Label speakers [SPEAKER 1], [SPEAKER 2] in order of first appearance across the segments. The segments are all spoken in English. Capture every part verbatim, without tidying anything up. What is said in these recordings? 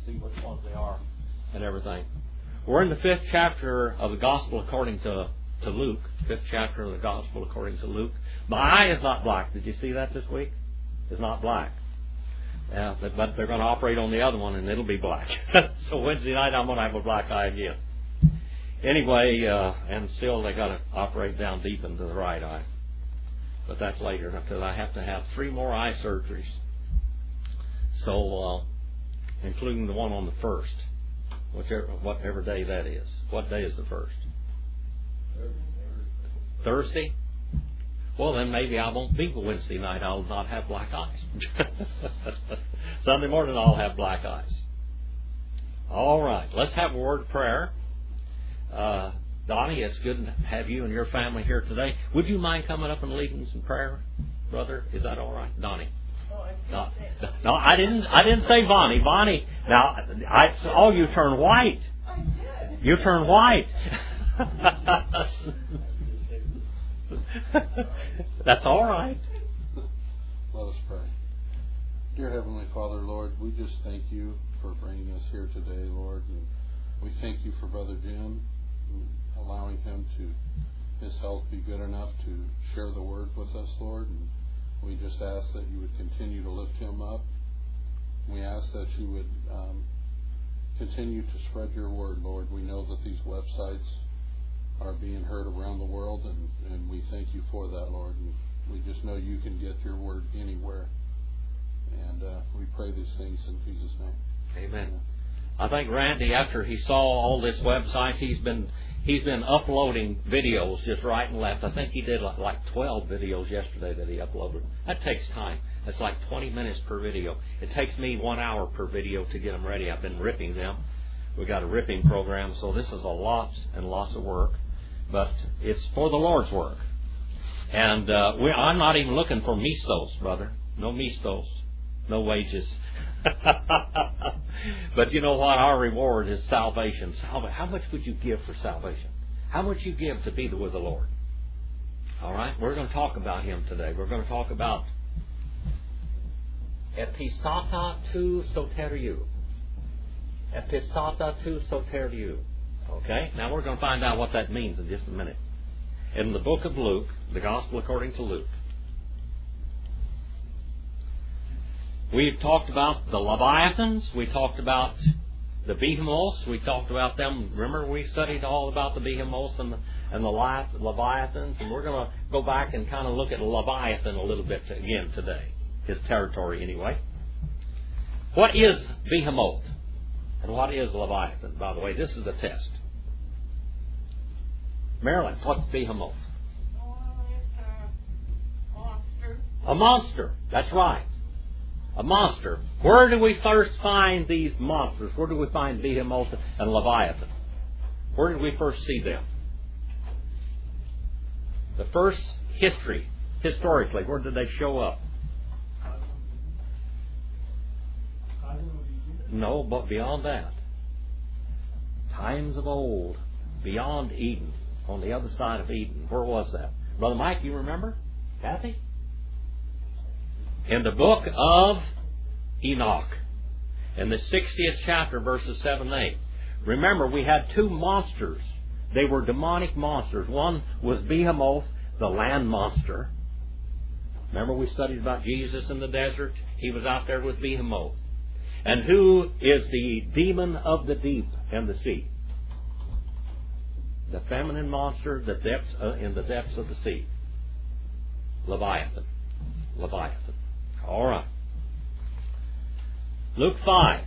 [SPEAKER 1] see which ones they are and everything. We're in the fifth chapter of the Gospel according to, to Luke. Fifth chapter of the Gospel according to Luke. My eye is not black. Did you see that this week? It's not black. Yeah, but, but they're going to operate on the other one and it'll be black. So Wednesday night I'm going to have a black eye again. Anyway, uh, and still they got to operate down deep into the right eye. But that's later because I have to have three more eye surgeries. So, uh, including the one on the first, whichever whatever day that is. What day is the first? Thursday. Well, then maybe I won't be Wednesday night. I'll not have black eyes. Sunday morning I'll have black eyes. All right, let's have a word of prayer. Uh, Donnie, it's good to have you and your family here today. Would you mind coming up and leading some prayer, brother? Is that all right, Donnie? No, no, I didn't. I didn't say Bonnie. Bonnie. Now, I. Oh, you turn white. You turn white. That's all right.
[SPEAKER 2] Let us pray. Dear Heavenly Father, Lord, we just thank you for bringing us here today, Lord. And we thank you for Brother Jim, allowing him to, his health be good enough to share the word with us, Lord. And we just ask that you would continue to lift him up. We ask that you would um, continue to spread your word, Lord. We know that these websites are being heard around the world, and, and we thank you for that, Lord. And we just know you can get your word anywhere. And uh, we pray these things in Jesus' name.
[SPEAKER 1] Amen. Amen. I think Randy, after he saw all this websites, he's been he's been uploading videos just right and left. I think he did like, like twelve videos yesterday that he uploaded. That takes time. That's like twenty minutes per video. It takes me one hour per video to get them ready. I've been ripping them. We got a ripping program, so this is a lot and lots of work. But it's for the Lord's work. And uh, we, I'm not even looking for mistos, brother. No mistos. No wages. But you know what? Our reward is salvation. How much would you give for salvation? How much you give to be with the Lord? All right? We're going to talk about Him today. We're going to talk about Epistata tu soteriou. Epistata tu soteriou. Okay? Now we're going to find out what that means in just a minute. In the book of Luke, the Gospel according to Luke, we've talked about the Leviathans. We talked about the Behemoths. We talked about them. Remember, we studied all about the Behemoths and the, and the Leviathans. And we're going to go back and kind of look at Leviathan a little bit again today. His territory, anyway. What is Behemoth? And what is Leviathan? By the way, this is a test. Marilyn, what's Behemoth?
[SPEAKER 3] Oh, it's a monster.
[SPEAKER 1] A monster. That's right. A monster. Where do we first find these monsters? Where do we find Behemoth and Leviathan? Where did we first see them? The first history, historically, where did they show up? No, but beyond that. Times of old, beyond Eden, on the other side of Eden. Where was that? Brother Mike, you remember? Kathy? In the book of Enoch, in the sixtieth chapter, verses seven and eight. Remember, we had two monsters. They were demonic monsters. One was Behemoth, the land monster. Remember, we studied about Jesus in the desert? He was out there with Behemoth. And who is the demon of the deep and the sea? The feminine monster, the depths uh, in the depths of the sea. Leviathan. Leviathan. All right. Luke five.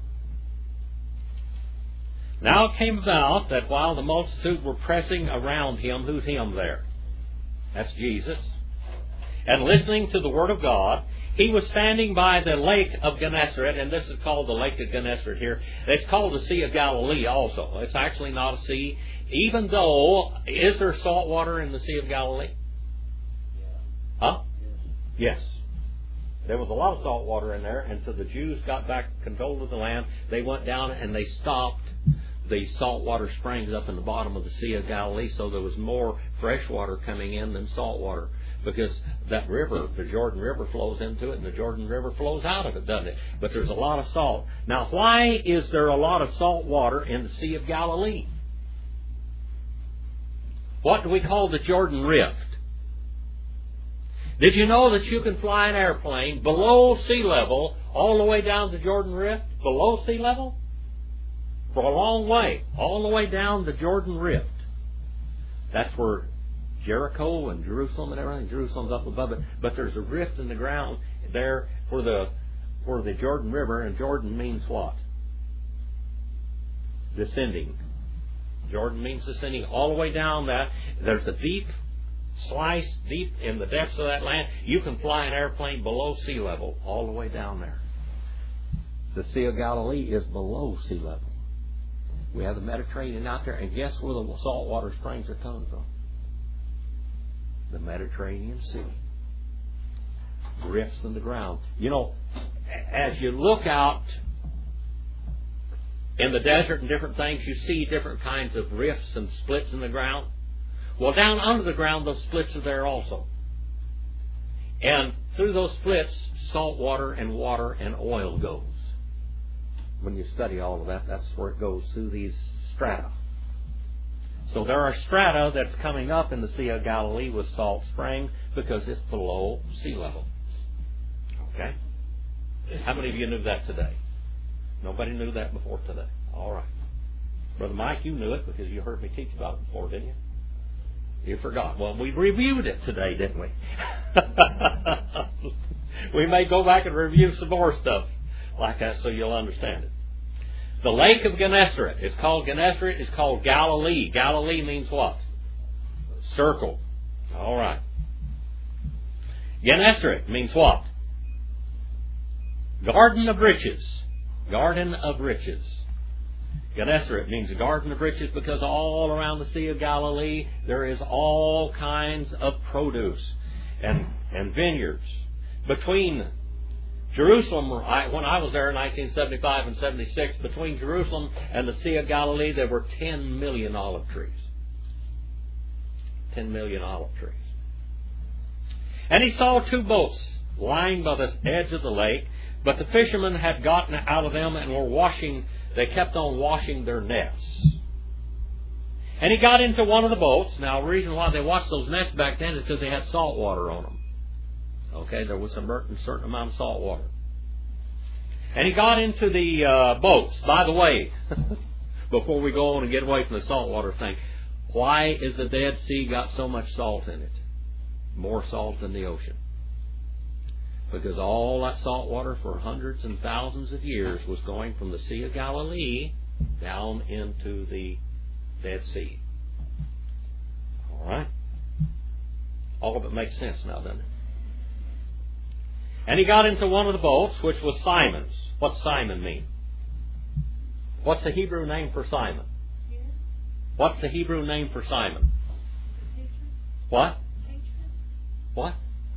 [SPEAKER 1] Now it came about that while the multitude were pressing around him, who's him there? That's Jesus. And listening to the word of God, he was standing by the lake of Gennesaret, and this is called the lake of Gennesaret here. It's called the Sea of Galilee also. It's actually not a sea, even though, is there salt water in the Sea of Galilee? Huh? Yes. There was a lot of salt water in there, and so the Jews got back control of the land. They went down and they stopped the saltwater springs up in the bottom of the Sea of Galilee, so there was more fresh water coming in than salt water. Because that river, the Jordan River, flows into it, and the Jordan River flows out of it, doesn't it? But there's a lot of salt. Now, why is there a lot of salt water in the Sea of Galilee? What do we call the Jordan Rift? Did you know that you can fly an airplane below sea level all the way down the Jordan Rift? Below sea level? For a long way. All the way down the Jordan Rift. That's where Jericho and Jerusalem and everything. Jerusalem's up above it. But there's a rift in the ground there for the for the Jordan River. And Jordan means what? Descending. Jordan means descending all the way down that. There's a deep slice deep in the depths of that land. You can fly an airplane below sea level all the way down there. The Sea of Galilee is below sea level. We have the Mediterranean out there, and guess where the saltwater springs are coming from? The Mediterranean Sea. Rifts in the ground. You know, as you look out in the desert and different things, you see different kinds of rifts and splits in the ground. Well, down under the ground, those splits are there also. And through those splits, salt water and water and oil goes. When you study all of that, that's where it goes, through these strata. So there are strata that's coming up in the Sea of Galilee with Salt Spring because it's below sea level. Okay? How many of you knew that today? Nobody knew that before today. All right. Brother Mike, you knew it because you heard me teach about it before, didn't you? You forgot. Well, we reviewed it today, didn't we? We may go back and review some more stuff like that so you'll understand it. The Lake of Gennesaret. It's called Gennesaret. It's called Galilee. Galilee means what? Circle. All right. Gennesaret means what? Garden of Riches. Garden of Riches. Gennesaret means a garden of riches because all around the Sea of Galilee there is all kinds of produce and, and vineyards. Between Jerusalem, I, when I was there in nineteen seventy-five and seventy-six, between Jerusalem and the Sea of Galilee there were ten million olive trees. ten million olive trees. And he saw two boats lying by the edge of the lake, but the fishermen had gotten out of them and were washing. They kept on washing their nets. And he got into one of the boats. Now, the reason why they washed those nets back then is because they had salt water on them. Okay, there was a certain amount of salt water. And he got into the uh, boats. By the way, before we go on and get away from the saltwater thing, why is the Dead Sea got so much salt in it? More salt than the ocean. Because all that salt water for hundreds and thousands of years was going from the Sea of Galilee down into the Dead Sea. All right? All of it makes sense now, doesn't it? And he got into one of the boats, which was Simon's. What's Simon mean? What's the Hebrew name for Simon? What's the Hebrew name for Simon? What? What?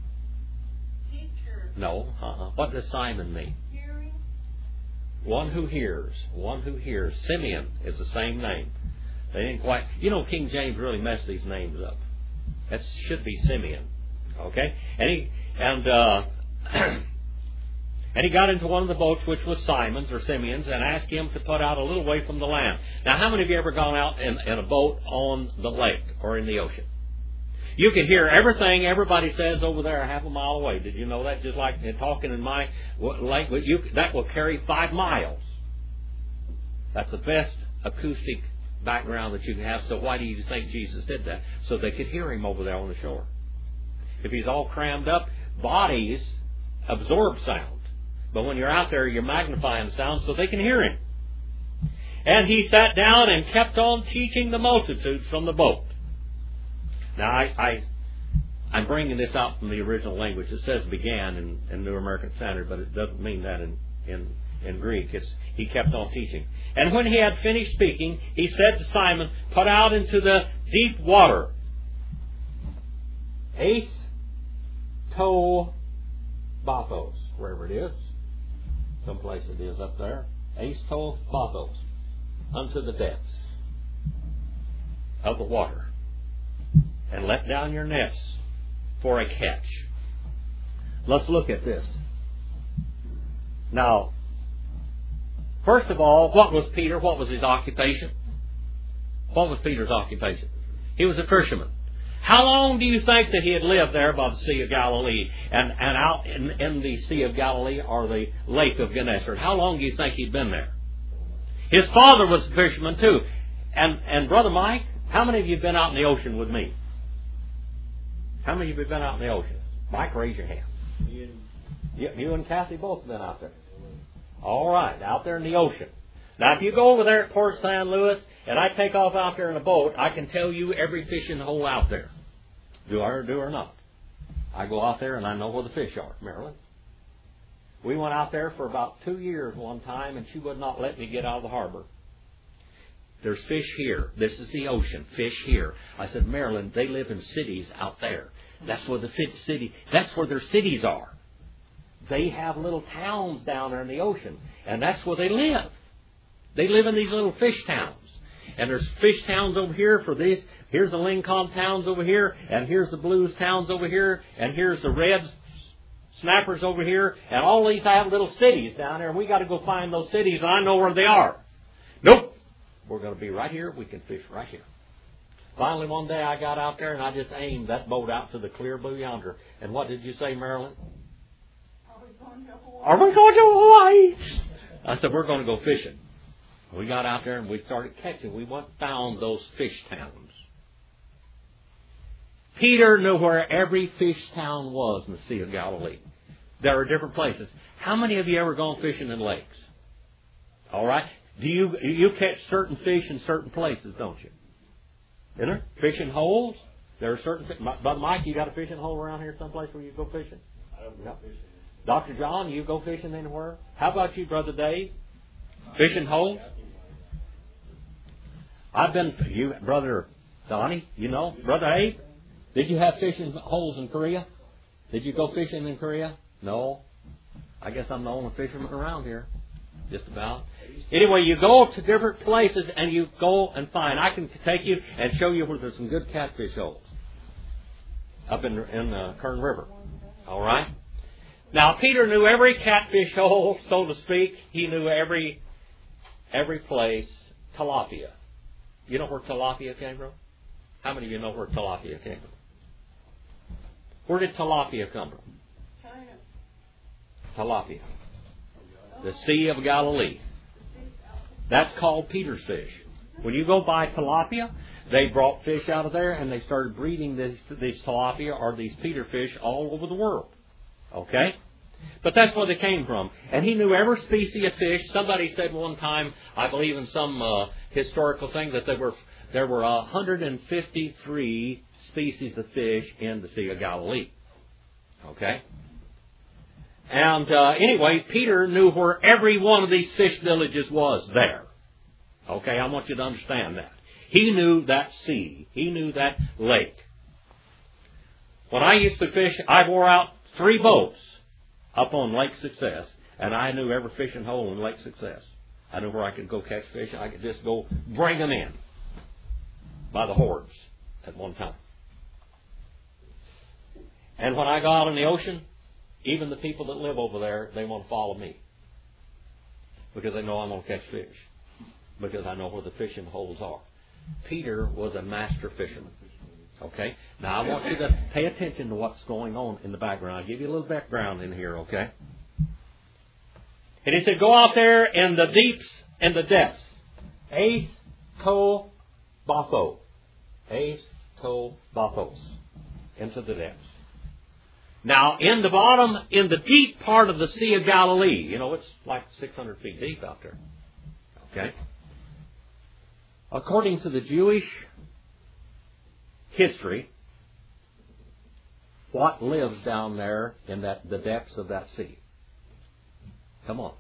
[SPEAKER 1] No. Uh-uh. What does Simon mean?
[SPEAKER 3] Hearing.
[SPEAKER 1] One who hears. One who hears. Simeon is the same name. They didn't quite... You know, King James really messed these names up. That should be Simeon. Okay? And he... And, uh... and he got into one of the boats, which was Simon's or Simeon's, and asked him to put out a little way from the land. Now, how many of you ever gone out in, in a boat on the lake or in the ocean? You can hear everything everybody says over there a half a mile away. Did you know that? Just like talking in my lake, you, that will carry five miles. That's the best acoustic background that you can have. So why do you think Jesus did that? So they could hear him over there on the shore. If he's all crammed up, bodies absorb sound. But when you're out there, you're magnifying the sound so they can hear him. And he sat down and kept on teaching the multitudes from the boat. Now, I, I, I'm bringing this out from the original language. It says began in, in New American Standard, but it doesn't mean that in, in, in Greek. It's, he kept on teaching. And when he had finished speaking, he said to Simon, put out into the deep water. Ace to bathos, wherever it is. Someplace it is up there. Ace to bathos. Unto the depths of the water. And let down your nets for a catch. Let's look at this. Now, First of all, what was Peter? What was his occupation? What was Peter's occupation? He was a fisherman. How long do you think that he had lived there by the Sea of Galilee and, and out in, in the Sea of Galilee or the Lake of Gennesaret? How long do you think he'd been there? His father was a fisherman too. And, and Brother Mike, how many of you have been out in the ocean with me? How many of you have been out in the ocean? Mike, raise your hand. You, you and Kathy both have been out there. All right, out there in the ocean. Now, if you go over there at Port San Luis and I take off out there in a boat, I can tell you every fishing hole out there. Do I or do or not? I go out there and I know where the fish are, Marilyn. We went out there for about two years one time and she would not let me get out of the harbor. There's fish here. This is the ocean. Fish here. I said, Marilyn, they live in cities out there. That's where the city, that's where their cities are. They have little towns down there in the ocean, and that's where they live. They live in these little fish towns. And there's fish towns over here for this. Here's the Lincoln towns over here, and here's the Blues towns over here, and here's the Red Snappers over here, and all these have little cities down there, and we got to go find those cities, and I know where they are. Nope. We're going to be right here. We can fish right here. Finally, one day I got out there, and I just aimed that boat out to the clear blue yonder. And what did you say, Marilyn? Are we going to Hawaii? I said, we're going to go fishing. We got out there and we started catching. We went found those fish towns. Peter knew where every fish town was in the Sea of Galilee. There are different places. How many of you ever gone fishing in lakes? All right. Do you you catch certain fish in certain places, don't you? Isn't there? Fishing holes. There are certain. Brother Mike, you got a fishing hole around here someplace where you go fishing?
[SPEAKER 4] I don't go
[SPEAKER 1] no.
[SPEAKER 4] fishing.
[SPEAKER 1] Doctor John, you go fishing anywhere? How about you, Brother Dave? Fishing holes? I've been, you, Brother Donnie, you know, Brother Abe, did you have fishing holes in Korea? Did you go fishing in Korea? No. I guess I'm the only fisherman around here. Just about. Anyway, you go to different places and you go and find. I can take you and show you where there's some good catfish holes. Up in, in uh, Kern River. All right? Now, Peter knew every catfish hole, so to speak. He knew every every place. Tilapia. You know where tilapia came from? How many of you know where tilapia came from? Where did tilapia come from?
[SPEAKER 3] China.
[SPEAKER 1] Tilapia. The Sea of Galilee. That's called Peter's fish. When you go buy tilapia, they brought fish out of there and they started breeding these, these tilapia or these Peter fish all over the world. Okay? But that's where they came from. And he knew every species of fish. Somebody said one time, I believe in some uh, historical thing, that there were there were one hundred fifty-three species of fish in the Sea of Galilee. Okay? And uh, anyway, Peter knew where every one of these fish villages was there. Okay, I want you to understand that. He knew that sea. He knew that lake. When I used to fish, I wore out three boats up on Lake Success, and I knew every fishing hole in Lake Success. I knew where I could go catch fish. I could just go bring them in by the hordes at one time. And when I go out in the ocean, even the people that live over there, they want to follow me because they know I'm going to catch fish, because I know where the fishing holes are. Peter was a master fisherman. Okay? Now, I want you to pay attention to what's going on in the background. I'll give you a little background in here, okay? And he said, go out there in the deeps and the depths. Ace, to, batho. Ace, to, bathos. Into the depths. Now, in the bottom, in the deep part of the Sea of Galilee, you know, it's like six hundred feet deep out there. Okay? According to the Jewish history, what lives down there in that the depths of that sea? Come on.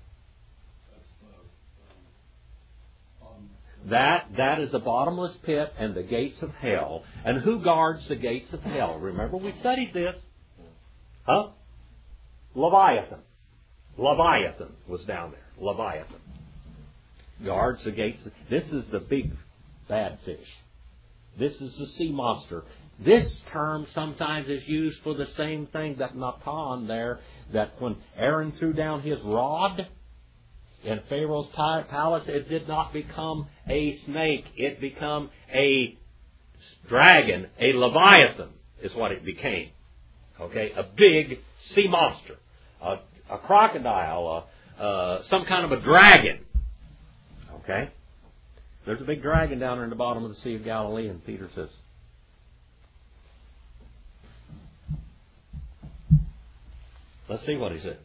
[SPEAKER 1] That that is a bottomless pit and the gates of hell. And who guards the gates of hell? Remember, we studied this. Huh? Leviathan. Leviathan was down there. Leviathan. Guards the gates. This is the big bad fish. This is the sea monster. This term sometimes is used for the same thing that Natan there, that when Aaron threw down his rod, In Pharaoh's palace, it did not become a snake. It became a dragon, a leviathan is what it became. Okay, a big sea monster, a, a crocodile, a, uh, some kind of a dragon. Okay, there's a big dragon down there in the bottom of the Sea of Galilee, and Peter says, let's see what he said.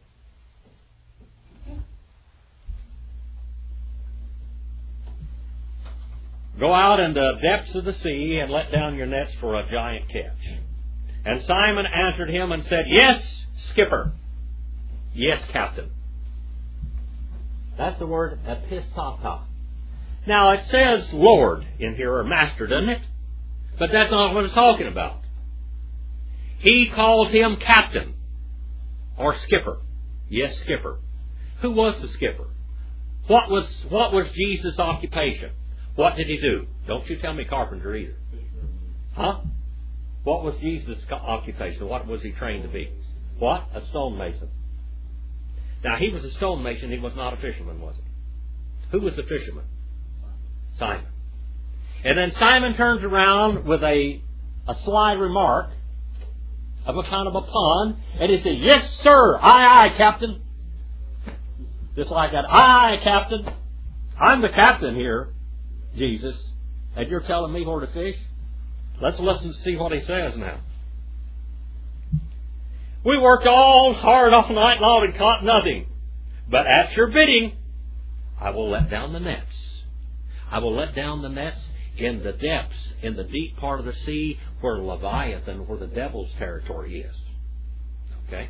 [SPEAKER 1] Go out in the depths of the sea and let down your nets for a giant catch. And Simon answered him and said, Yes, skipper. Yes, captain. That's the word epistata. Now it says Lord in here, or master, doesn't it? But that's not what it's talking about. He calls him captain or skipper. Yes, skipper. Who was the skipper? What was what was Jesus' occupation? What did he do? Don't you tell me carpenter either. Huh? What was Jesus' occupation? What was he trained to be? What? A stonemason. Now, he was a stonemason. He was not a fisherman, was he? Who was the fisherman? Simon. And then Simon turns around with a, a sly remark of a kind of a pun, and he says, Yes, sir. Aye, aye, captain. Just like that. Aye, aye, captain. I'm the captain here, Jesus, and you're telling me where to fish? Let's listen to see what he says now. We worked all hard all night long and caught nothing. But at your bidding, I will let down the nets. I will let down the nets in the depths, in the deep part of the sea where Leviathan, where the devil's territory is. Okay?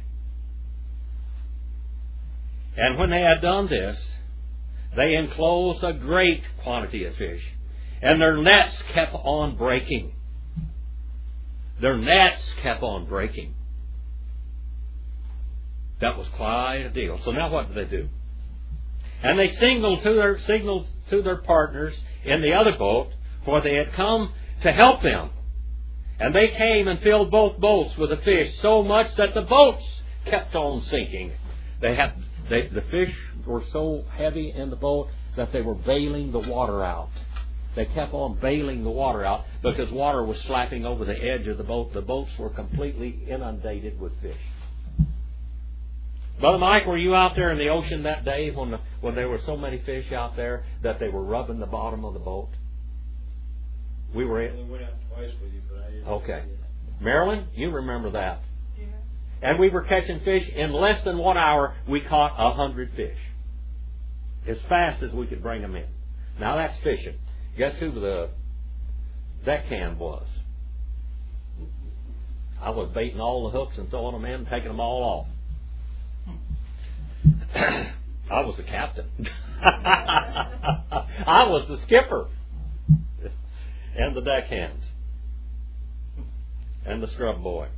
[SPEAKER 1] And when they had done this, they enclosed a great quantity of fish, and their nets kept on breaking. Their nets kept on breaking. That was quite a deal. So now what did they do? And they signaled to their signaled to their partners in the other boat, for they had come to help them. And they came and filled both boats with the fish, so much that the boats kept on sinking. They had they, the fish were so heavy in the boat that they were bailing the water out. They kept on bailing the water out because water was slapping over the edge of the boat. The boats were completely inundated with fish. Brother Mike, were you out there in the ocean that day when the, when there were so many fish out there that they were rubbing the bottom of the boat? We were in.
[SPEAKER 4] I only went out twice with you, but I didn't.
[SPEAKER 1] Okay. Marilyn, you remember that.
[SPEAKER 3] Yeah.
[SPEAKER 1] And we were catching fish. In less than one hour, we caught a hundred fish. As fast as we could bring them in. Now that's fishing. Guess who the deckhand was? I was baiting all the hooks and throwing them in and taking them all off. I was the captain. I was the skipper. And the deckhand. And the scrub boy.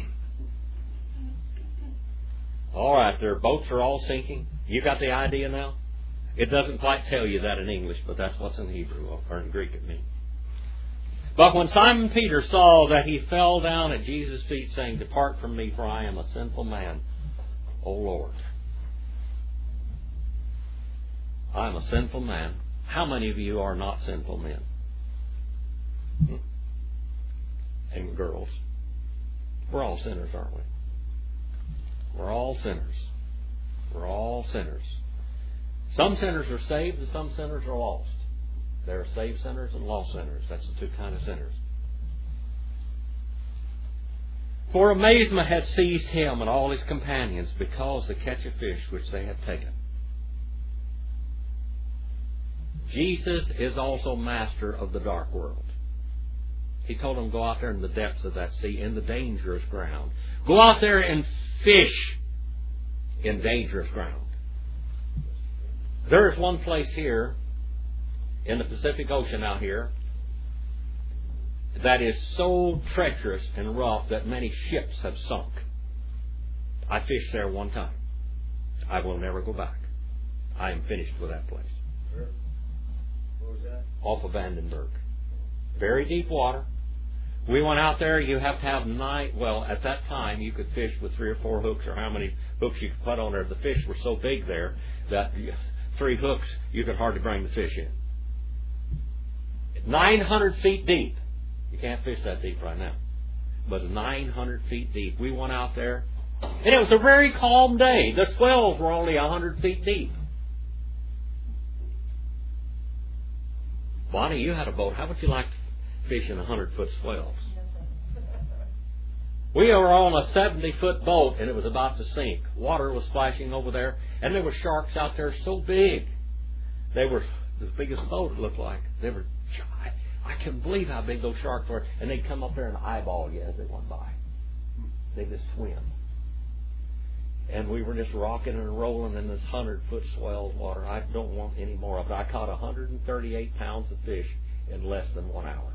[SPEAKER 1] All right, their boats are all sinking. You got the idea now? It doesn't quite tell you that in English, but that's what's in Hebrew, or in Greek it means. But when Simon Peter saw that, he fell down at Jesus' feet, saying, Depart from me, for I am a sinful man, O Lord. I am a sinful man. How many of you are not sinful men? Hmm? And girls. We're all sinners, aren't we? We're all sinners. We're all sinners. Some sinners are saved and some sinners are lost. There are saved sinners and lost sinners. That's the two kinds of sinners. For amazement had seized him and all his companions because the catch of fish which they had taken. Jesus is also master of the dark world. He told them, go out there in the depths of that sea, in the dangerous ground. Go out there and fish in dangerous ground. There is one place here in the Pacific Ocean out here that is so treacherous and rough that many ships have sunk. I fished there one time. I will never go back. I am finished with that place.
[SPEAKER 4] Where? Where was that?
[SPEAKER 1] Off of Vandenberg. Very deep water. We went out there. You have to have nine. Well, at that time, you could fish with three or four hooks, or how many hooks you could put on there. The fish were so big there that three hooks, you could hardly bring the fish in. nine hundred feet deep. You can't fish that deep right now. But nine hundred feet deep. We went out there, and it was a very calm day. The swells were only one hundred feet deep. Bonnie, you had a boat. How would you like to fish in one hundred foot swells? We were on a seventy foot boat, and it was about to sink. Water was splashing over there, and there were sharks out there so big. They were the biggest boat, it looked like. They were giant. I couldn't believe how big those sharks were. And they'd come up there and eyeball you as they went by. They just swim. And we were just rocking and rolling in this hundred foot swell water. I don't want any more of it. I caught one hundred thirty-eight pounds of fish in less than one hour.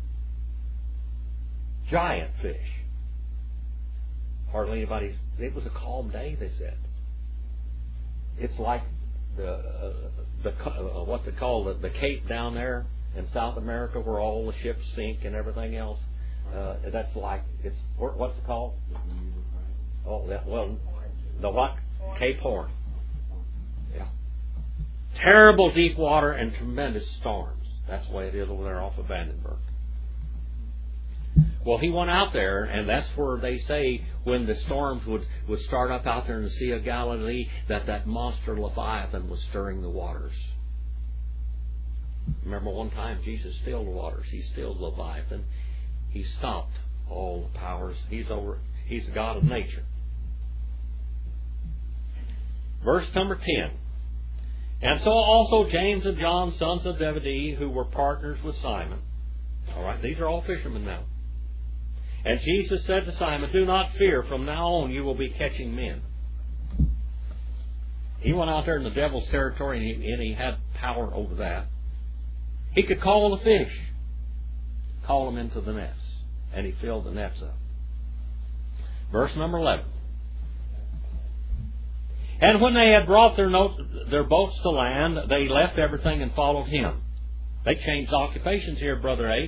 [SPEAKER 1] Giant fish. Hardly anybody. It was a calm day, they said. It's like the uh, the uh, what they call the, the Cape down there in South America, where all the ships sink and everything else. Uh, that's like it's what's it called? Oh, that well, the what? Cape Horn. Yeah. Terrible deep water and tremendous storms. That's the way it is over there off of Vandenberg. Well, he went out there, and that's where they say when the storms would, would start up out there in the Sea of Galilee, that that monster Leviathan was stirring the waters. Remember one time Jesus stilled the waters. He stilled Leviathan. He stopped all the powers. He's over. He's the God of nature. Verse number ten. And so also James and John, sons of Zebedee, who were partners with Simon. All right, these are all fishermen now. And Jesus said to Simon, do not fear, from now on you will be catching men. He went out there in the devil's territory, and he, and he had power over that. He could call the fish, call them into the nets, and he filled the nets up. Verse number eleven. And when they had brought their, note, their boats to land, they left everything and followed him. They changed occupations here, Brother Abe.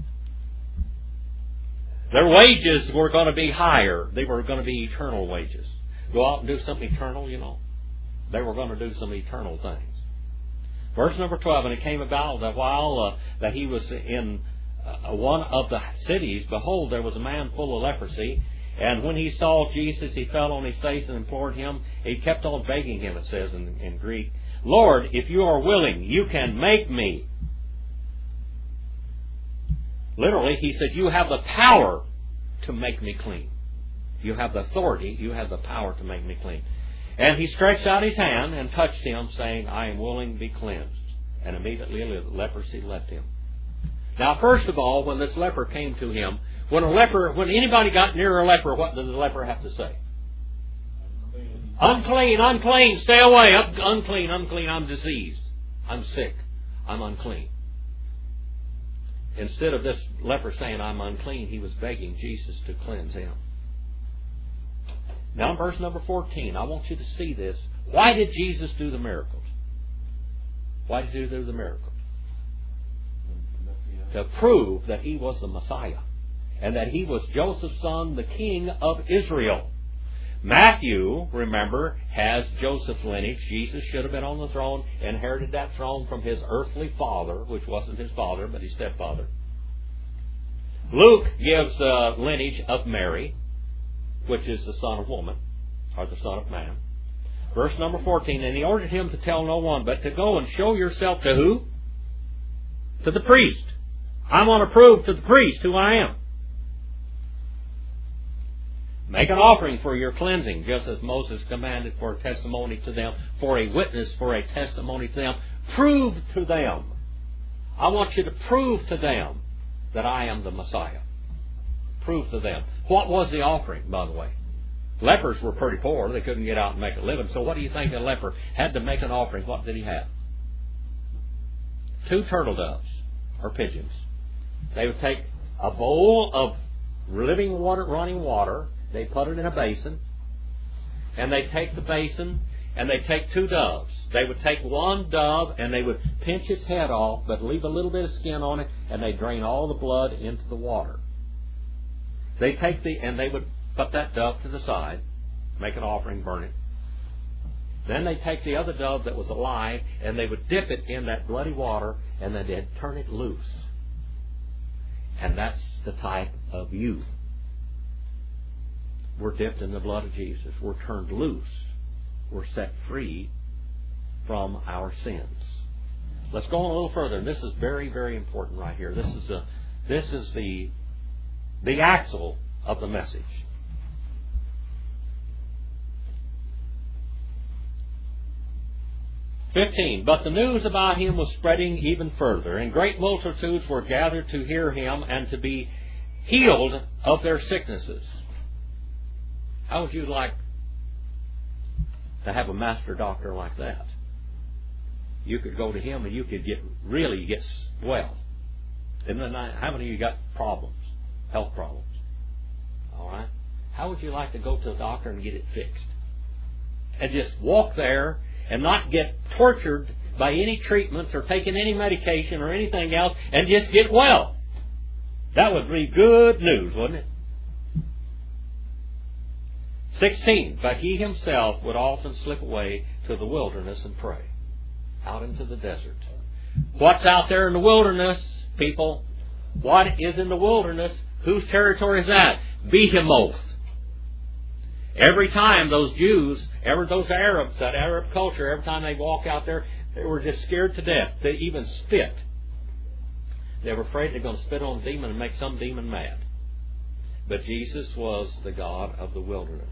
[SPEAKER 1] Their wages were going to be higher. They were going to be eternal wages. Go out and do something eternal, you know. They were going to do some eternal things. Verse number twelve, and it came about that while uh, that he was in uh, one of the cities, behold, there was a man full of leprosy. And when he saw Jesus, he fell on his face and implored him. He kept on begging him, it says in, in Greek, Lord, if you are willing, you can make me. Literally, he said, you have the power to make me clean. You have the authority, you have the power to make me clean. And he stretched out his hand and touched him, saying, I am willing to be cleansed. And immediately the leprosy left him. Now, first of all, when this leper came to him, when a leper, when anybody got near a leper, what did the leper have to say? Unclean, unclean, stay away. Unclean, unclean, I'm diseased. I'm sick. I'm unclean. Instead of this leper saying, I'm unclean, he was begging Jesus to cleanse him. Now in verse number fourteen, I want you to see this. Why did Jesus do the miracles? Why did he do the miracles? To prove that he was the Messiah. And that he was Joseph's son, the king of Israel. Matthew, remember, has Joseph's lineage. Jesus should have been on the throne, inherited that throne from his earthly father, which wasn't his father, but his stepfather. Luke gives the lineage of Mary, which is the son of woman, or the son of man. Verse number fourteen, and he ordered him to tell no one, but to go and show yourself to who? To the priest. I'm going to prove to the priest who I am. Make an offering for your cleansing, just as Moses commanded for a testimony to them, for a witness, for a testimony to them. Prove to them. I want you to prove to them that I am the Messiah. Prove to them. What was the offering, by the way? Lepers were pretty poor. They couldn't get out and make a living. So what do you think a leper had to make an offering? What did he have? Two turtle doves, or pigeons. They would take a bowl of living water, running water. They put it in a basin, and they take the basin, and they take two doves. They would take one dove, and they would pinch its head off, but leave a little bit of skin on it, and they drain all the blood into the water. They take the, and they would put that dove to the side, make an offering, burn it. Then they take the other dove that was alive, and they would dip it in that bloody water, and then they'd turn it loose. And that's the type of you. We're dipped in the blood of Jesus. We're turned loose. We're set free from our sins. Let's go on a little further. And this is very, very important right here. This is a, this is the the axle of the message. fifteen. But the news about him was spreading even further, and great multitudes were gathered to hear him and to be healed of their sicknesses. How would you like to have a master doctor like that? You could go to him and you could get really get well. Isn't it nice? How many of you got problems, health problems? All right. How would you like to go to a doctor and get it fixed? And just walk there and not get tortured by any treatments or taking any medication or anything else and just get well. That would be good news, wouldn't it? sixteen. But he himself would often slip away to the wilderness and pray. Out into the desert. What's out there in the wilderness, people? What is in the wilderness? Whose territory is that? Behemoth. Every time those Jews, ever those Arabs, that Arab culture, every time they walk out there, they were just scared to death. They even spit. They were afraid they're going to spit on a demon and make some demon mad. But Jesus was the God of the wilderness.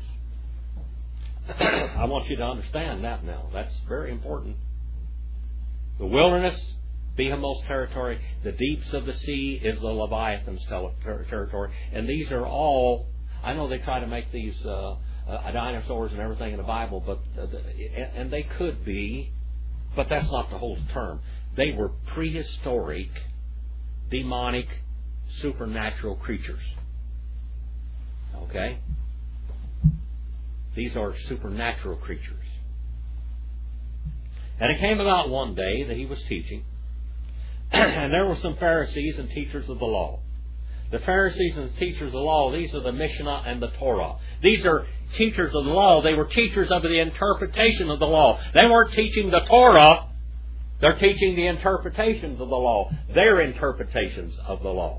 [SPEAKER 1] I want you to understand that now. That's very important. The wilderness, Behemoth's territory. The deeps of the sea is the Leviathan's ter- territory. And these are all, I know they try to make these uh, uh, dinosaurs and everything in the Bible, but uh, and they could be, but that's not the whole term. They were prehistoric, demonic, supernatural creatures. Okay? These are supernatural creatures. And it came about one day that he was teaching, and there were some Pharisees and teachers of the law. The Pharisees and teachers of the law, these are the Mishnah and the Torah. These are teachers of the law. They were teachers of the interpretation of the law. They weren't teaching the Torah. They're teaching the interpretations of the law. Their interpretations of the law.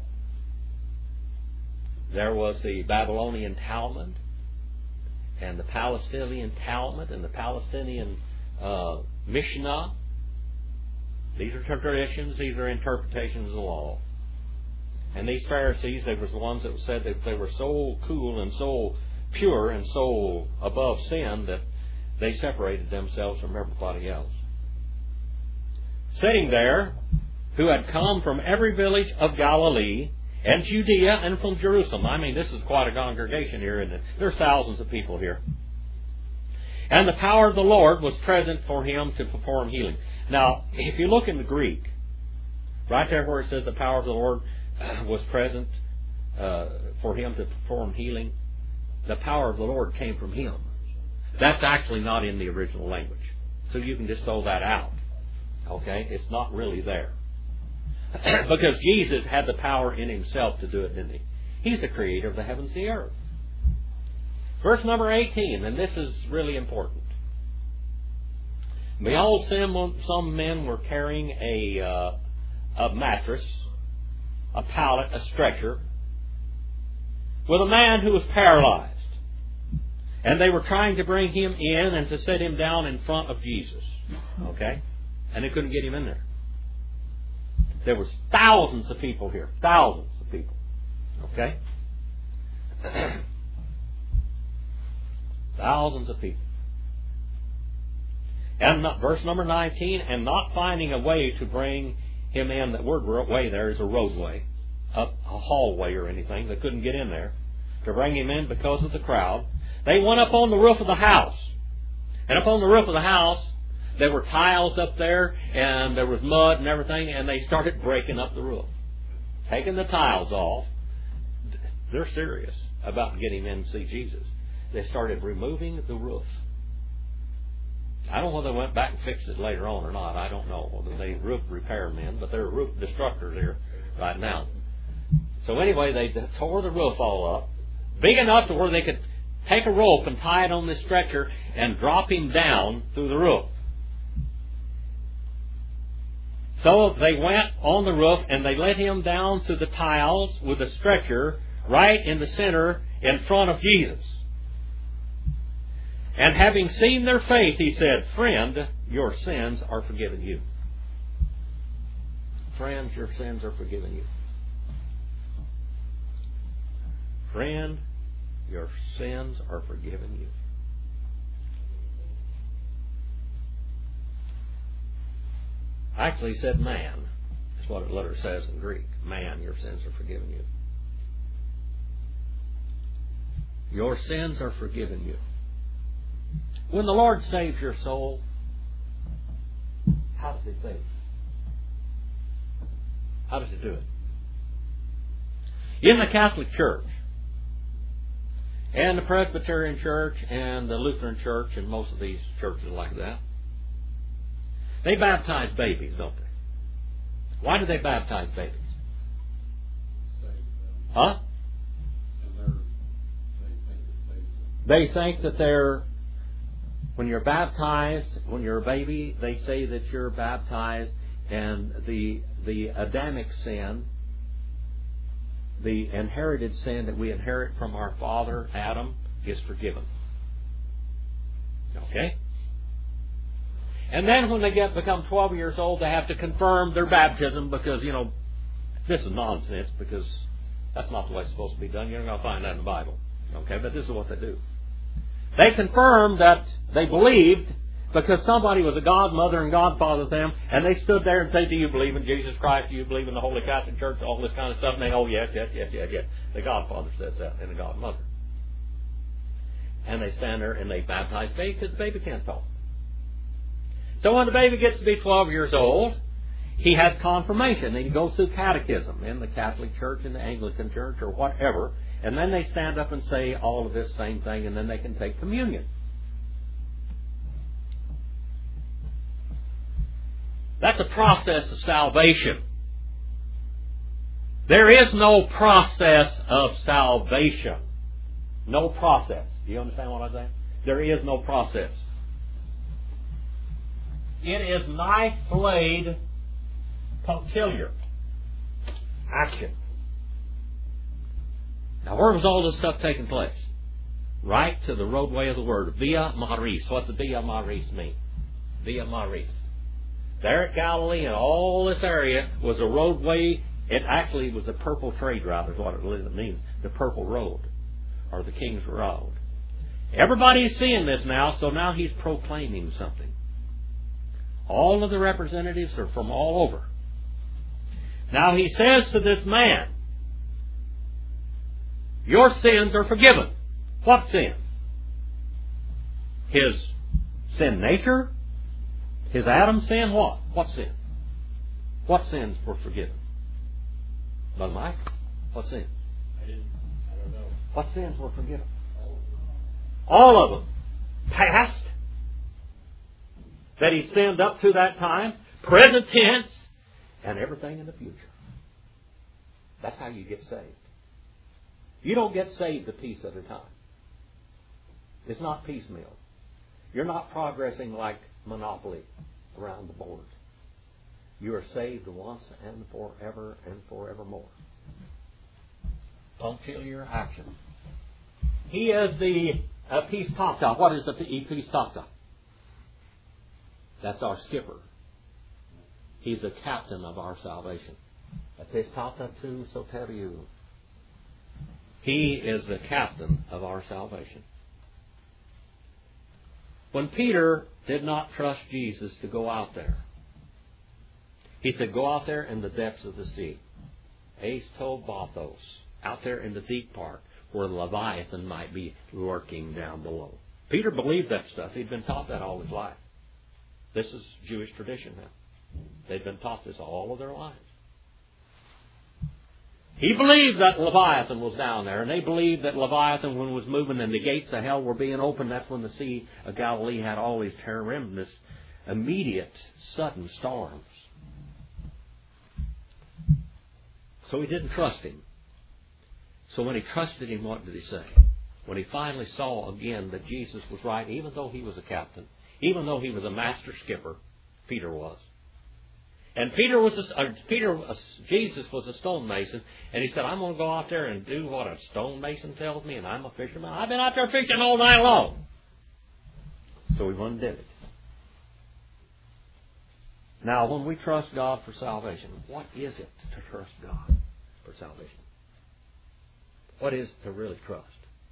[SPEAKER 1] There was the Babylonian Talmud and the Palestinian Talmud and the Palestinian uh, Mishnah. These are traditions. These are interpretations of the law. And these Pharisees, they were the ones that said that they were so cool and so pure and so above sin that they separated themselves from everybody else. Sitting there, who had come from every village of Galilee and Judea and from Jerusalem. I mean, this is quite a congregation here, isn't it? There's thousands of people here. And the power of the Lord was present for him to perform healing. Now, if you look in the Greek, right there where it says the power of the Lord was present uh, for him to perform healing, the power of the Lord came from him. That's actually not in the original language. So you can just throw that out. Okay? It's not really there. Because Jesus had the power in himself to do it, didn't he? He's the creator of the heavens and the earth. Verse number eighteen, and this is really important. Behold, some men were carrying a, uh, a mattress, a pallet, a stretcher, with a man who was paralyzed. And they were trying to bring him in and to set him down in front of Jesus. Okay? And they couldn't get him in there. There was thousands of people here. Thousands of people. Okay? Thousands of people. And not, verse number nineteen, and not finding a way to bring him in, that word way there is a roadway, a, a hallway or anything. They couldn't get in there to bring him in because of the crowd. They went up on the roof of the house. And up on the roof of the house, there were tiles up there, and there was mud and everything, and they started breaking up the roof. Taking the tiles off. They're serious about getting in to see Jesus. They started removing the roof. I don't know whether they went back and fixed it later on or not. I don't know whether they roof repairmen, but they're roof destructors here right now. So anyway, they tore the roof all up, big enough to where they could take a rope and tie it on this stretcher and drop him down through the roof. So they went on the roof and they let him down to the tiles with a stretcher right in the center in front of Jesus. And having seen their faith, he said, "Friend, your sins are forgiven you." Friends, your sins are forgiven you. Friend, your sins are forgiven you. Actually, he said man. That's what it literally says in Greek. Man, your sins are forgiven you. Your sins are forgiven you. When the Lord saves your soul, how does He save it? How does He do it? In the Catholic Church, and the Presbyterian Church, and the Lutheran Church, and most of these churches like that, they baptize babies, don't they? Why do they baptize babies? Huh? They think that they're, when you're baptized, when you're a baby, they say that you're baptized and the the Adamic sin, the inherited sin that we inherit from our father Adam, is forgiven. Okay? And then when they get become twelve years old, they have to confirm their baptism because, you know, this is nonsense because that's not the way it's supposed to be done. You're not going to find that in the Bible. Okay? But this is what they do. They confirmed that they believed because somebody was a godmother and godfather to them, and they stood there and said, "Do you believe in Jesus Christ? Do you believe in the Holy Catholic Church?" All this kind of stuff. And they, "Oh, yes, yes, yes, yes, yes." The godfather says that, and the godmother. And they stand there and they baptize the baby because the baby can't talk. So when the baby gets to be twelve years old, he has confirmation. And he goes through catechism in the Catholic Church, in the Anglican Church, or whatever. And then they stand up and say all of this same thing, and then they can take communion. That's a process of salvation. There is no process of salvation. No process. Do you understand what I'm saying? There is no process. It is knife blade punctiliar action. Now, where was all this stuff taking place? Right to the roadway of the Word, Via Maris. What's the Via Maris mean? Via Maris. There at Galilee and all this area was a roadway. It actually was a purple trade route, is what it means. The purple road, or the King's Road. Everybody's seeing this now, so now he's proclaiming something. All of the representatives are from all over. Now he says to this man, "Your sins are forgiven." What sin? His sin nature? His Adam sin? What? What sin? What sins were forgiven? Brother Mike? What sins?
[SPEAKER 4] I didn't. I don't know.
[SPEAKER 1] What sins were forgiven? All of them. Past, that he sinned up to that time, present tense, and everything in the future. That's how you get saved. You don't get saved a piece at a time. It's not piecemeal. You're not progressing like Monopoly around the board. You are saved once and forever and forevermore. Punctiliar action. He is the Epistata. What is the Epistata? That's our skipper. He's the captain of our salvation. Epistata tu soteriou. He is the captain of our salvation. When Peter did not trust Jesus to go out there, he said, "Go out there in the depths of the sea. Eis to bathos." Out there in the deep part where Leviathan might be lurking down below. Peter believed that stuff. He'd been taught that all his life. This is Jewish tradition now. They've been taught this all of their lives. He believed that Leviathan was down there, and they believed that Leviathan, when it was moving and the gates of hell were being opened, that's when the Sea of Galilee had all these tremendous, immediate, sudden storms. So he didn't trust him. So when he trusted him, what did he say? when he finally saw again that Jesus was right, even though he was a captain, even though he was a master skipper, Peter was. And Peter was a, uh, Peter, uh, Jesus was a stonemason, and he said, I'm going to go out there and do what a stonemason tells me, and I'm a fisherman. I've been out there fishing all night long. So he went and did it. Now, when we trust God for salvation, what is it to trust God for salvation? What is it to really trust?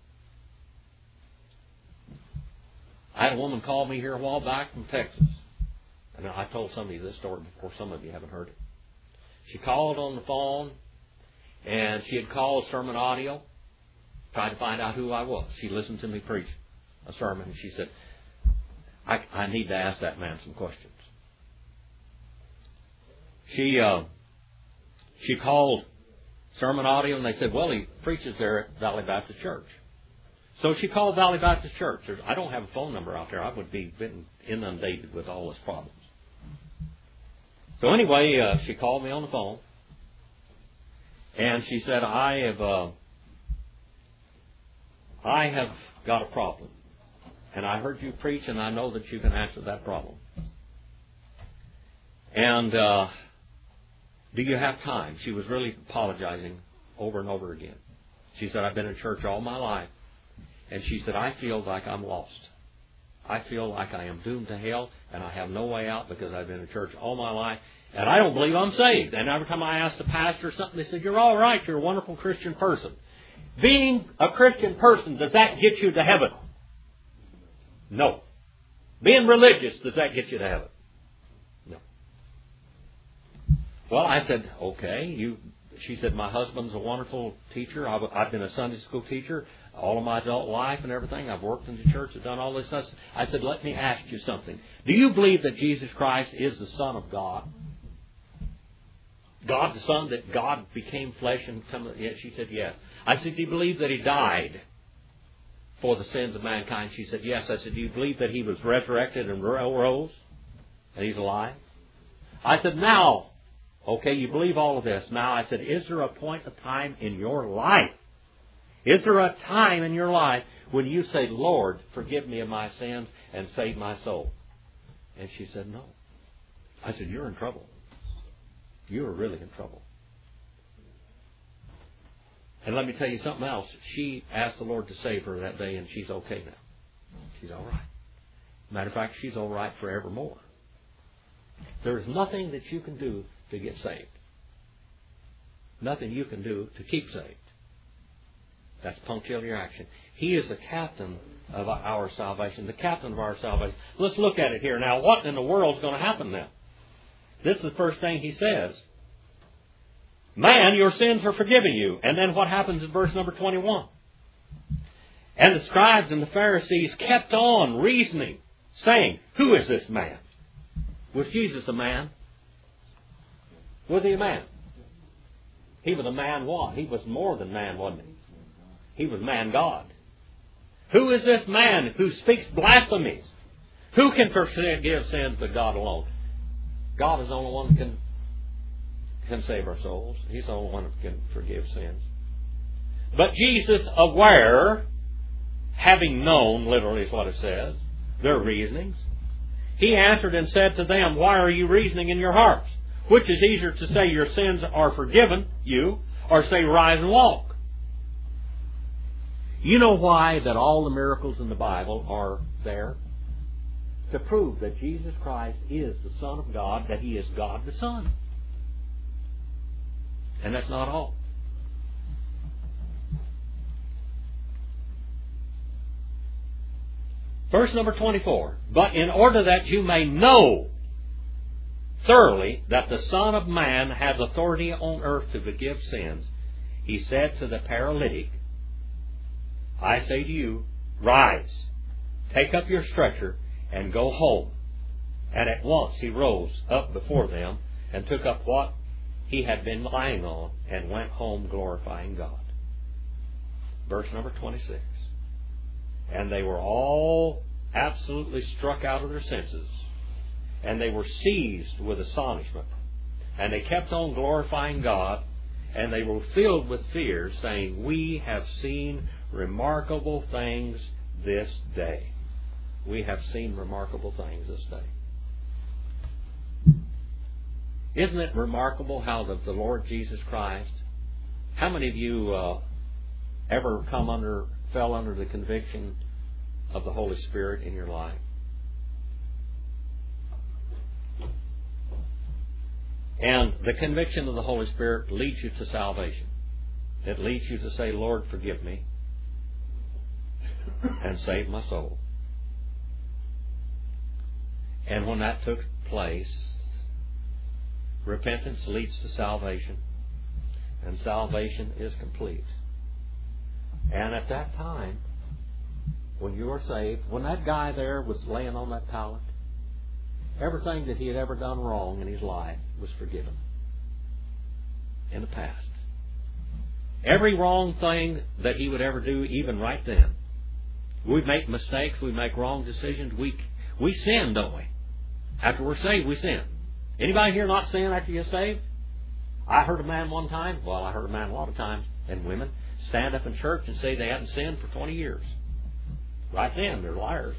[SPEAKER 1] I had a woman call me here a while back from Texas. And I told some of you this story before. Some of you haven't heard it. She called on the phone, and she had called sermon audio, tried to find out who I was. She listened to me preach a sermon, and she said, I, I need to ask that man some questions. She uh, she called sermon audio, and they said, well, he preaches there at Valley Baptist Church. So she called Valley Baptist Church. There's, I don't have a phone number out there. I would be been inundated with all this problems. So anyway, uh, she called me on the phone, and she said, I have uh, I have got a problem, and I heard you preach, and I know that you can answer that problem. And uh, do you have time? She was really apologizing over and over again. She said, I've been in church all my life, and she said, I feel like I'm lost. I feel like I am doomed to hell, and I have no way out because I've been in church all my life, and I don't believe I'm saved. And every time I asked the pastor something, they said, you're all right, you're a wonderful Christian person. Being a Christian person, does that get you to heaven? No. Being religious, does that get you to heaven? No. Well, I said, okay. You. She said, my husband's a wonderful teacher. I've, I've been a Sunday school teacher all of my adult life and everything. I've worked in the church, I've done all this stuff. I said, let me ask you something. Do you believe that Jesus Christ is the Son of God? God the Son, that God became flesh and come? Yes, she said, yes. I said, do you believe that He died for the sins of mankind? She said, yes. I said, do you believe that He was resurrected and rose? And He's alive? I said, now, okay, you believe all of this. Now, I said, is there a point of time in your life? Is there a time in your life when you say, Lord, forgive me of my sins and save my soul? And she said, no. I said, you're in trouble. You're really in trouble. And let me tell you something else. She asked the Lord to save her that day, and she's okay now. She's all right. Matter of fact, she's all right forevermore. There's nothing that you can do to get saved. Nothing you can do to keep saved. That's punctiliar action. He is the captain of our salvation, the captain of our salvation. Let's look at it here. Now, what in the world is going to happen now? This is the first thing he says. Man, your sins are forgiven you. And then what happens in verse number twenty-one? And the scribes and the Pharisees kept on reasoning, saying, who is this man? Was Jesus a man? Was he a man? He was a man what? He was more than man, wasn't he? He was man-God. Who is this man who speaks blasphemies? Who can forgive sins but God alone? God is the only one that can, can save our souls. He's the only one that can forgive sins. But Jesus, aware, having known, literally is what it says, their reasonings, He answered and said to them, why are you reasoning in your hearts? Which is easier to say your sins are forgiven you, or say rise and walk? You know why that all the miracles in the Bible are there? To prove that Jesus Christ is the Son of God, that He is God the Son. And that's not all. Verse number twenty-four. But in order that you may know thoroughly that the Son of Man has authority on earth to forgive sins, He said to the paralytic, I say to you, rise, take up your stretcher, and go home. And at once he rose up before them, and took up what he had been lying on, and went home glorifying God. Verse number twenty-six. And they were all absolutely struck out of their senses, and they were seized with astonishment. And they kept on glorifying God, and they were filled with fear, saying, we have seen remarkable things this day. We have seen remarkable things this day. Isn't it remarkable how the, the Lord Jesus Christ, how many of you uh, ever come under, fell under the conviction of the Holy Spirit in your life? And the conviction of the Holy Spirit leads you to salvation. It leads you to say, Lord, forgive me and save my soul. And when that took place, repentance leads to salvation, and salvation is complete. And at that time, when you were saved, when that guy there was laying on that pallet, everything that he had ever done wrong in his life was forgiven in the past. Every wrong thing that he would ever do, even right then. We make mistakes, we make wrong decisions, we we sin, don't we? After we're saved, we sin. Anybody here not sin after you're saved? I heard a man one time, well, I heard a man a lot of times, and women, stand up in church and say they hadn't sinned for twenty years. Right then, they're liars.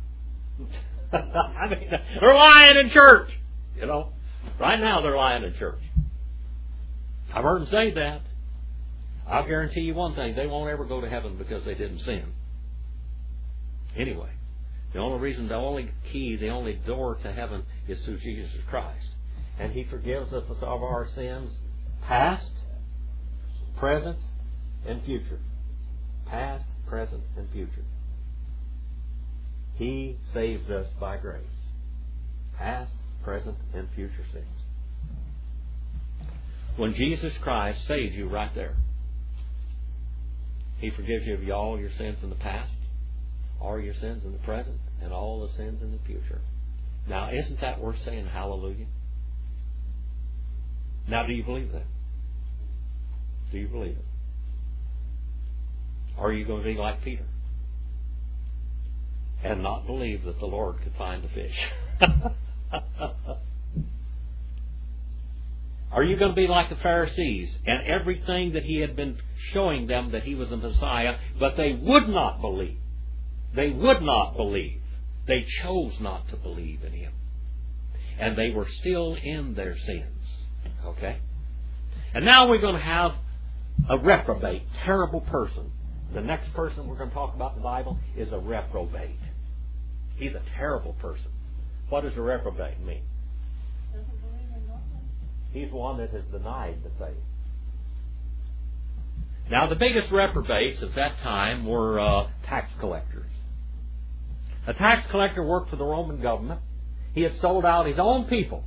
[SPEAKER 1] I mean, they're lying in church. You know, right now they're lying in church. I've heard them say that. I'll guarantee you one thing, they won't ever go to heaven because they didn't sin. Anyway, the only reason, the only key, the only door to heaven is through Jesus Christ. And He forgives us of our sins, past, present, and future. Past, present, and future. He saves us by grace. Past, present, and future sins. When Jesus Christ saves you right there, He forgives you of all your sins in the past, all your sins in the present, and all the sins in the future. Now, isn't that worth saying hallelujah? Now, do you believe that? Do you believe it? Or are you going to be like Peter and not believe that the Lord could find the fish? Are you going to be like the Pharisees and everything that He had been showing them that He was a Messiah, but they would not believe? They would not believe. They chose not to believe in Him. And they were still in their sins. Okay? And now we're going to have a reprobate, terrible person. The next person we're going to talk about in the Bible is a reprobate. He's a terrible person. What does a reprobate mean?
[SPEAKER 3] Doesn't believe in God.
[SPEAKER 1] He's one that has denied the faith. Now, the biggest reprobates at that time were uh, tax collectors. A tax collector worked for the Roman government. He had sold out his own people.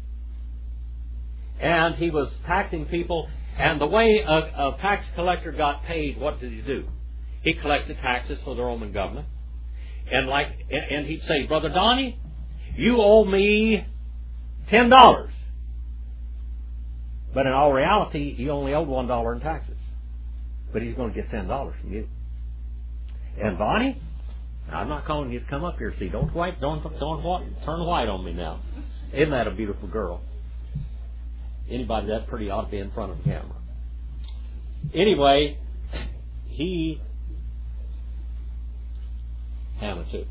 [SPEAKER 1] And he was taxing people. And the way a, a tax collector got paid, what did he do? He collected taxes for the Roman government. And like, and he'd say, Brother Donnie, you owe me ten dollars. But in all reality, he only owed one dollar in taxes. But he's going to get ten dollars from you. And Bonnie, I'm not calling you to come up here. See, don't white, don't don't turn white on me now. Isn't that a beautiful girl? Anybody that pretty ought to be in front of the camera. Anyway, he Hannah too.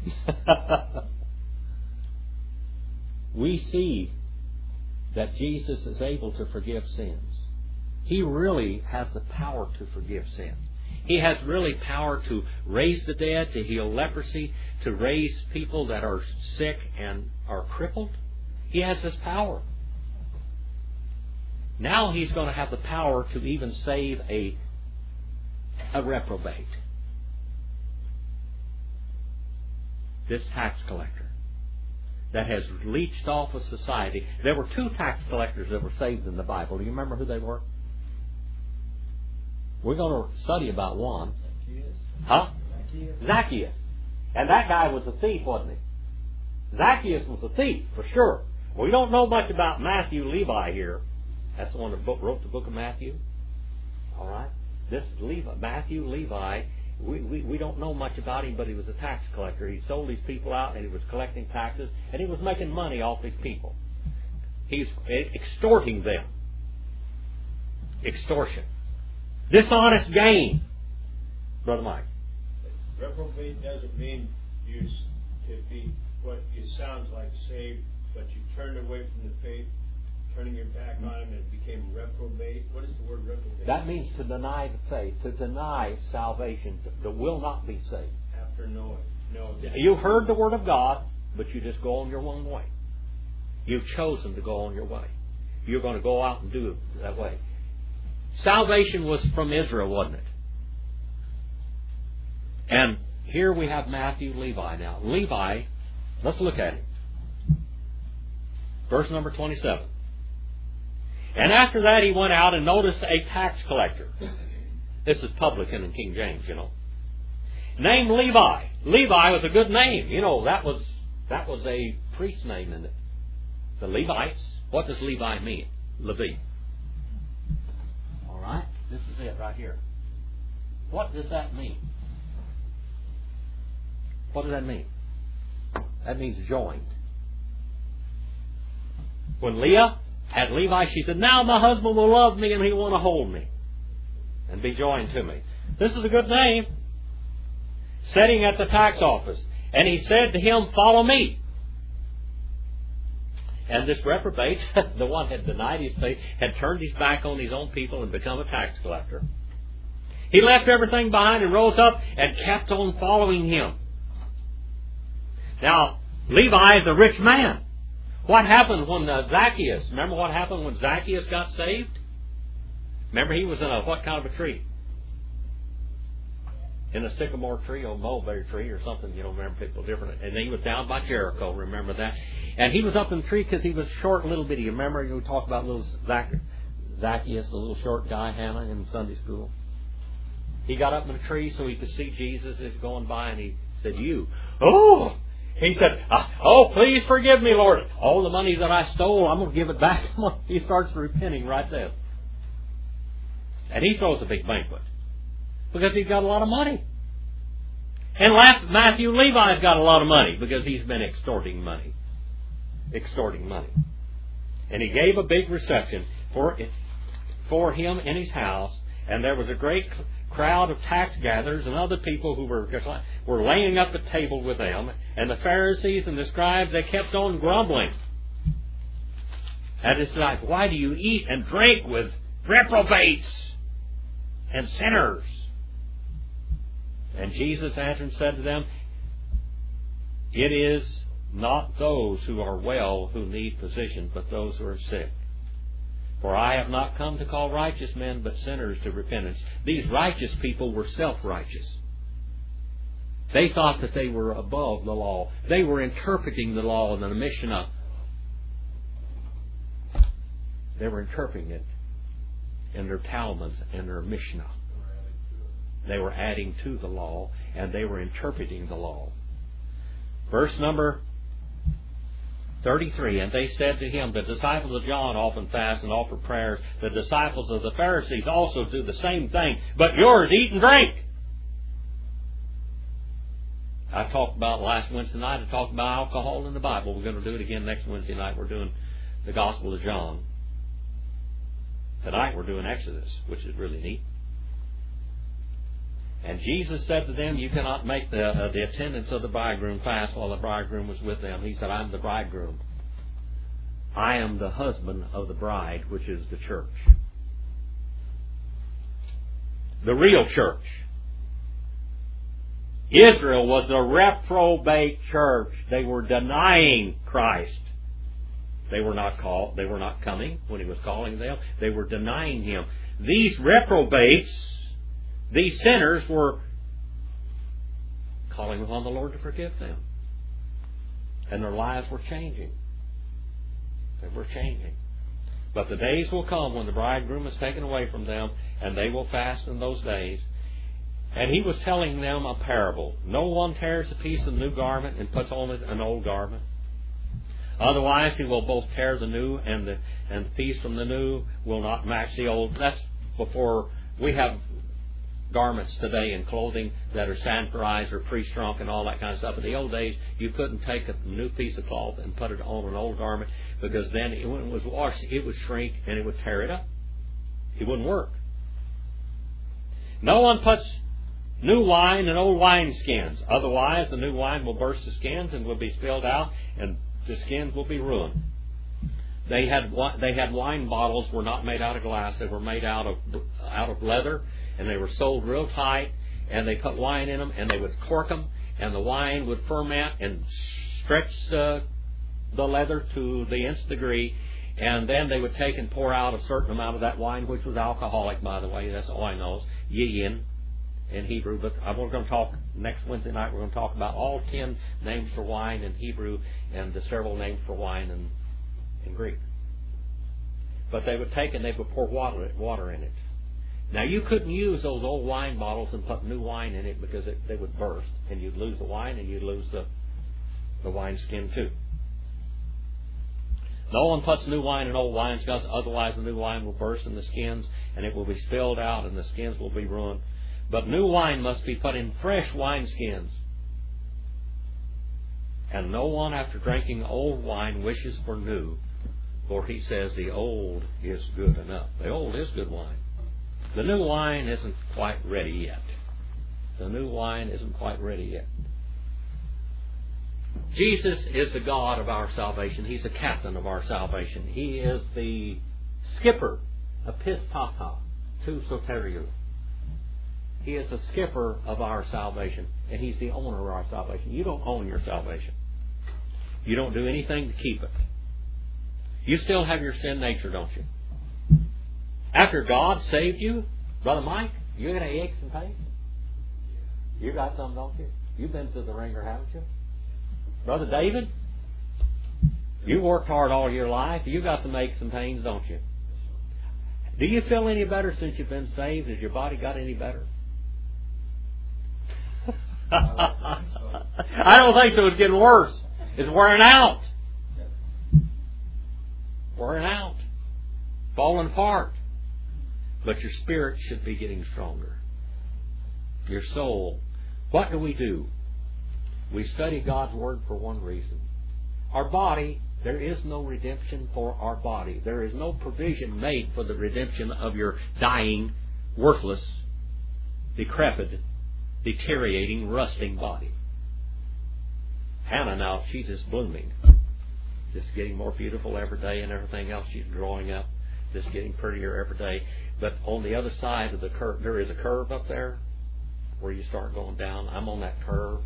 [SPEAKER 1] We see that Jesus is able to forgive sins. He really has the power to forgive sins. He has really power to raise the dead, to heal leprosy, to raise people that are sick and are crippled. He has this power. Now He's going to have the power to even save a, a reprobate. This tax collector that has leached off of society. There were two tax collectors that were saved in the Bible. Do you remember who they were? We're going to study about one.
[SPEAKER 4] Zacchaeus.
[SPEAKER 1] Huh?
[SPEAKER 4] Zacchaeus.
[SPEAKER 1] Zacchaeus. And that guy was a thief, wasn't he? Zacchaeus was a thief, for sure. We don't know much about Matthew Levi here. That's the one that wrote the book of Matthew. All right? This is Levi, Matthew Levi. We, we, we don't know much about him, but he was a tax collector. He sold these people out, and he was collecting taxes, and he was making money off these people. He's extorting them. Extortion. Dishonest gain. Brother Mike.
[SPEAKER 4] Reprobate doesn't mean you s- to be what it sounds like saved, but you turned away from the faith, turning your back on Him, and became reprobate. What is the word reprobate?
[SPEAKER 1] That means to deny the faith, to deny salvation, that will not be saved.
[SPEAKER 4] After knowing. No.
[SPEAKER 1] You heard the Word of God, but you just go on your own way. You've chosen to go on your way. You're going to go out and do it that way. Salvation was from Israel, wasn't it? And here we have Matthew, Levi now. Levi, let's look at it. Verse number twenty-seven. And after that he went out and noticed a tax collector. This is publican in King James, you know. Named Levi. Levi was a good name. You know, that was that was a priest name in it. The Levites. What does Levi mean? Levi. All right. This is it right here. What does that mean? What does that mean? That means joined. When Leah had Levi, she said, now my husband will love me and he will want to hold me and be joined to me. This is a good name. Sitting at the tax office. And he said to him, follow me. And this reprobate, the one had denied his faith, had turned his back on his own people and become a tax collector. He left everything behind and rose up and kept on following him. Now, Levi is a rich man. What happened when uh, Zacchaeus, remember what happened when Zacchaeus got saved? Remember he was in a, what kind of a tree? In a sycamore tree or mulberry tree or something, you know, remember people different. And he was down by Jericho, remember that? And he was up in the tree because he was short and little bitty. You remember you talked about little Zac- Zacchaeus, the little short guy, Hannah, in Sunday school? He got up in the tree so he could see Jesus as going by, and he said, you. Oh! He said, oh, please forgive me, Lord. All the money that I stole, I'm going to give it back. He starts repenting right there. And he throws a big banquet. Because he's got a lot of money. And Matthew Levi's got a lot of money because he's been extorting money. Extorting money. And he gave a big reception for it, for him in his house. And there was a great crowd of tax gatherers and other people who were were laying up at table with them. And the Pharisees and the scribes, they kept on grumbling. And it's like, why do you eat and drink with reprobates and sinners? And Jesus answered and said to them, it is not those who are well who need physicians, but those who are sick. For I have not come to call righteous men, but sinners to repentance. These righteous people were self-righteous. They thought that they were above the law. They were interpreting the law in the Mishnah. They were interpreting it in their Talmuds and their Mishnah. They were adding to the law, and they were interpreting the law. Verse number thirty-three, and they said to him, the disciples of John often fast and offer prayers. The disciples of the Pharisees also do the same thing. But yours eat and drink. I talked about last Wednesday night, I talked about alcohol in the Bible. We're going to do it again next Wednesday night. We're doing the Gospel of John. Tonight we're doing Exodus, which is really neat. And Jesus said to them, you cannot make the, uh, the attendants of the bridegroom fast while the bridegroom was with them. He said, I'm the bridegroom. I am the husband of the bride, which is the church. The real church. Israel was the reprobate church. They were denying Christ. They were not called. They were not coming when He was calling them. They were denying Him. These reprobates, these sinners, were calling upon the Lord to forgive them. And their lives were changing. They were changing. But the days will come when the bridegroom is taken away from them, and they will fast in those days. And He was telling them a parable. No one tears a piece of the new garment and puts on it an old garment. Otherwise, he will both tear the new, and the and the piece from the new will not match the old. That's before we have garments today and clothing that are sanitarized or pre-shrunk and all that kind of stuff. In the old days, you couldn't take a new piece of cloth and put it on an old garment, because then when it was washed, it would shrink and it would tear it up. It wouldn't work. No one puts new wine and old wineskins. Otherwise, the new wine will burst the skins and will be spilled out, and the skins will be ruined. They had they had wine bottles were not made out of glass. They were made out of out of leather, and they were sold real tight. And they put wine in them, and they would cork them, and the wine would ferment and stretch uh, the leather to the nth degree. And then they would take and pour out a certain amount of that wine, which was alcoholic, by the way. That's all I know is yayin in Hebrew. But we're going to talk next Wednesday night. We're going to talk about all ten names for wine in Hebrew and the several names for wine in, in Greek. But they would take and they would pour water, water in it. Now, you couldn't use those old wine bottles and put new wine in it because it, they would burst, and you'd lose the wine and you'd lose the the wineskin too. No one puts new wine in old wineskins, otherwise the new wine will burst in the skins, and it will be spilled out, and the skins will be ruined. But new wine must be put in fresh wineskins. And no one, after drinking old wine, wishes for new, for he says the old is good enough. The old is good wine. The new wine isn't quite ready yet. The new wine isn't quite ready yet. Jesus is the God of our salvation. He's the captain of our salvation. He is the skipper, epistata, to soteriou. He is the skipper of our salvation, and He's the owner of our salvation. You don't own your salvation. You don't do anything to keep it. You still have your sin nature, don't you? After God saved you, Brother Mike, you got any aches and pains? You got some, don't you? You've been through the ringer, haven't you? Brother David, you worked hard all your life. You got some aches and pains, don't you? Do you feel any better since you've been saved? Has your body got any better? I don't think so. It's getting worse. It's wearing out. Wearing out. Falling apart. But your spirit should be getting stronger. Your soul. What do we do? We study God's Word for one reason. Our body, there is no redemption for our body. There is no provision made for the redemption of your dying, worthless, decrepit, deteriorating, rusting body. Hannah now, she's just blooming. Just getting more beautiful every day and everything else. She's growing up. Just getting prettier every day. But on the other side of the curve, there is a curve up there where you start going down. I'm on that curve.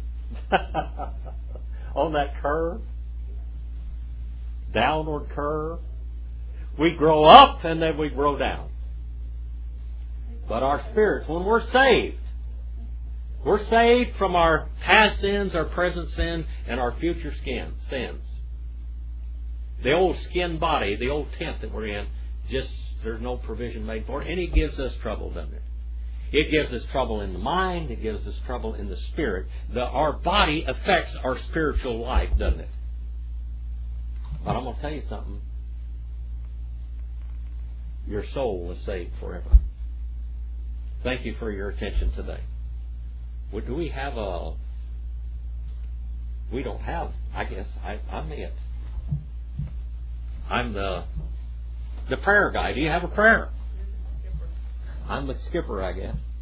[SPEAKER 1] On that curve. Downward curve. We grow up and then we grow down. But our spirits, when we're saved, we're saved from our past sins, our present sin, and our future skin, sins. The old skin body, the old tent that we're in, just there's no provision made for it, and it gives us trouble, doesn't it? It gives us trouble in the mind. It gives us trouble in the spirit. The, our body affects our spiritual life, doesn't it? But I'm going to tell you something. Your soul is saved forever. Thank you for your attention today. Well, do we have a... We don't have, I guess, I, I'm it. I'm the... The prayer guy. Do you have a prayer? I'm the skipper, I guess.